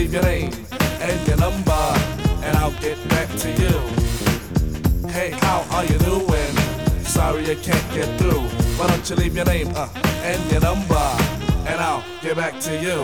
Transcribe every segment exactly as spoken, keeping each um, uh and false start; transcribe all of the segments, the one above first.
leave your name and your number, and I'll get back to you. Hey, how are you doing? Sorry I can't get through. Why don't you leave your name uh, and your number, and I'll get back to you.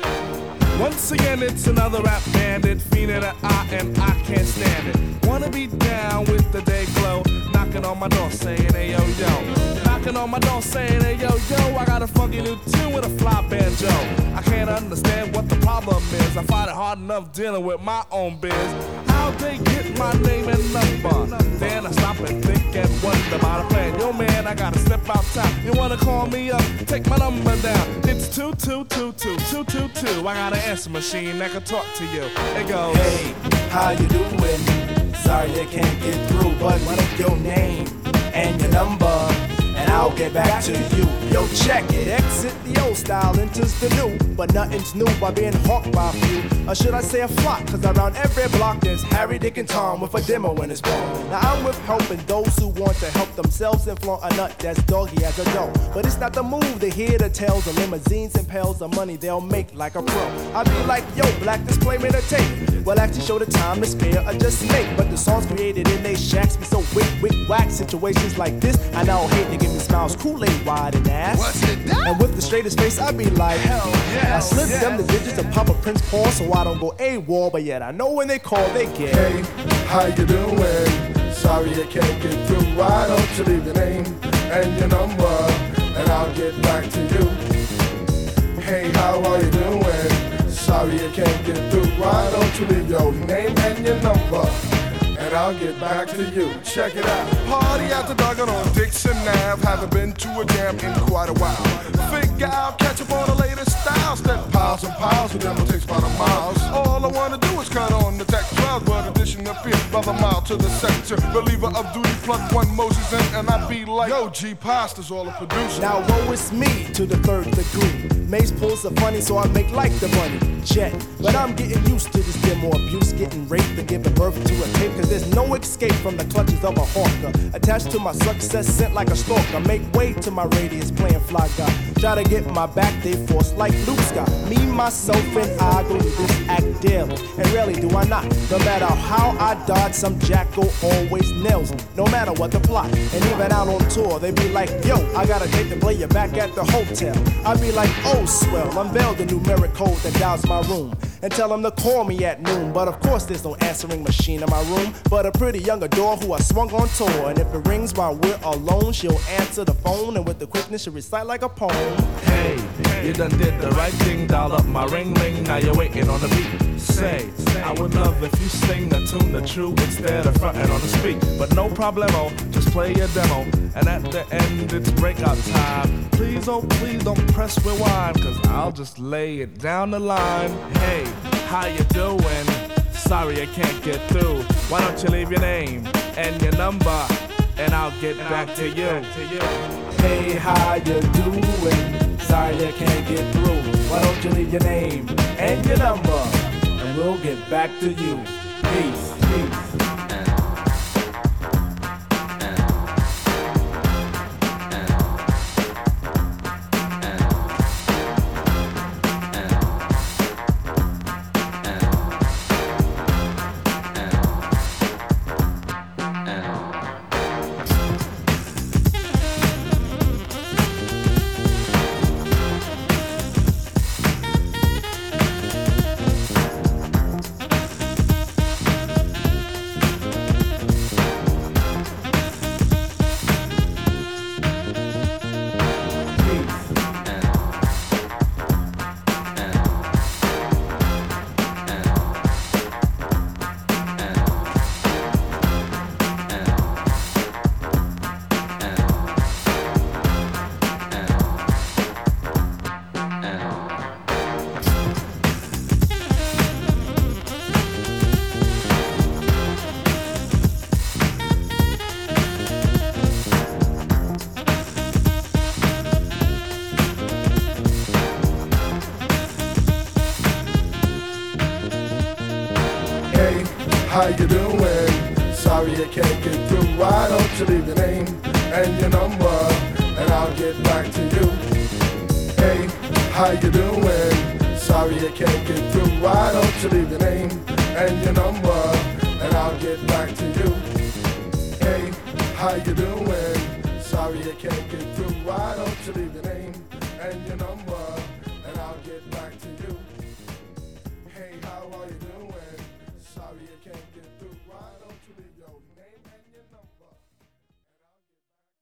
Once again, it's another rap bandit, fiending an eye, and I can't stand it. Wanna be down with the day glow, knocking on my door saying, hey yo yo. Knocking on my door saying, hey yo yo, I got a funky new tune with a fly banjo. I can't understand what the problem is. I find it hard enough dealing with my own biz. How'd they get my name and number? Then I stop and think and wonder about a plan. Yo man, I gotta step outside. You wanna call me up? Take my number down. It's two two two two two two two. I got an answer machine that can talk to you. It goes, hey, how you doing? Sorry I can't get through, but leave your name and your number, and I'll get back to you. Yo, check it. Exit the old style, enters the new, but nothing's new by being hawked by a few. Or should I say a flock? Cause around every block there's Harry, Dick, and Tom with a demo in his palm. Now I'm with helping those who want to help themselves and flaunt a nut that's doggy as a dough. But it's not the move to hear the tales of limousines and pails of money they'll make like a pro. I be like, yo, black display made a tape. Well, actually show the time to spare or just make. But the songs created in they shacks be so wick, wick, whack. Situations like this, I now hate to give me smiles, Kool-Aid wide and ass. What's it done? And with the straightest face, I be like, hell yeah. I slip yes. them the digits of Papa Prince Paul so I don't go AWOL, but yet I know when they call, they get. Hey, how you doing? Sorry I can't get through. Why don't you leave your name and your number, and I'll get back to you. Hey, how are you doing? Sorry I can't get through. Why don't you leave your name and your number, and I'll get back to you. Check it out. Party at the Duggan on Dixon Ave. Haven't been to a jam in quite a while. Figure I'll catch up on the latest styles. That piles and piles of them will take about a mile. All I wanna do is cut on the tech twelve, but addition appear by the mile to the sector. Believer of duty, plug one Moses in, and I be like, yo, G Pasta's all the producer. Now woe is me to the third degree. Mace pulls the funny, so I make like the bunny. Jet, but I'm getting used to this demo abuse, getting raped and giving birth to a tape. Cause there's no escape from the clutches of a hawker. Attached to my success, sent like a stalker. Make way to my radius, playing fly guy. Try to get my back, they force like Luke Scott. Me, myself, and I go to this act daily. And rarely do I not. No matter how I dodge, some jackal always nails me. No matter what the plot. And even out on tour, they be like, yo, I got a date to play you back at the hotel. I be like, oh, swell, unveil the numeric code that dials my room. And tell them to call me at noon. But of course there's no answering machine in my room, but a pretty young adore who I swung on tour. And if it rings while we're alone, she'll answer the phone, and with the quickness she'll recite like a poem. hey, you done did the right thing, dial up my ring ring, now you're waiting on the beat. Say, I would love if you sing the tune the true instead of fronting on the speak. But no problemo, just play your demo, and at the end it's breakout time. Please, oh please don't press rewind, cause I'll just lay it down the line. Hey, how you doing? Sorry I can't get through. Why don't you leave your name and your number, and I'll get back to you. Hey, how you doing? Sorry I can't get through. Why don't you leave your name and your number, and we'll get back to you. Peace, peace. How you doing? Sorry I can't get through. Why don't you leave your name and your number, and I'll get back to you. Hey, how you doing? Sorry Sorry I can't get through. Why don't you leave your name and your number, and I'll get back to you. Hey, how you doing? Sorry I can't get through. Why don't you leave your name and your number, and I'll get back to you. Hey, how are you doing? Sorry I can't get through. Why don't you leave your name and your number, and I'll get back to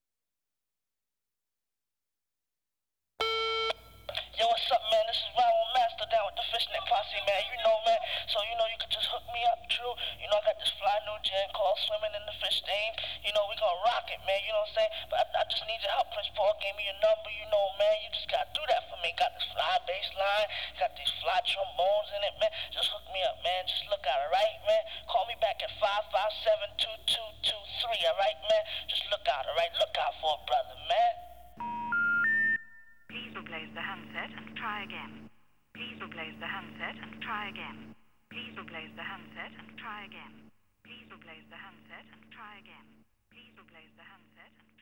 you. Yo, what's up, man? This is Ronald Master down with the Fishnet Posse, man. You know, man. So, you know, you could just hook me up, true. You know, I got this fly new gin called Swimming in the Fish Stain. You know, we gonna rock it, man. You know what I'm saying? But I, I just need your help. Prince Paul gave me your number, you know, man. You just gotta do that for me. Got this fly bass line, got these fly trombones in it, man. Just hook me up, man. Just look out, alright, man? Call me back at five five seven, two two two three, alright, man? Just look out, alright? Look out for a brother, man. Please replace the handset and try again. Please replace the handset and try again. Please replace the handset and try again. Please replace the handset and try again. Please replace the handset and